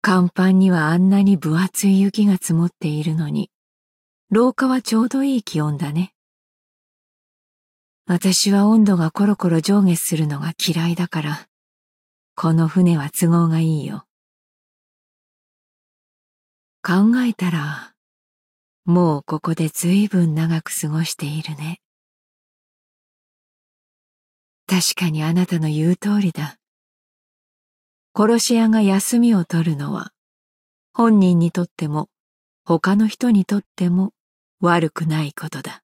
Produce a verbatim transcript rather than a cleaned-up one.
甲板にはあんなに分厚い雪が積もっているのに、廊下はちょうどいい気温だね。私は温度がコロコロ上下するのが嫌いだから、この船は都合がいいよ。考えたら、もうここでずいぶん長く過ごしているね。確かにあなたの言う通りだ。殺し屋が休みを取るのは、本人にとっても、他の人にとっても悪くないことだ。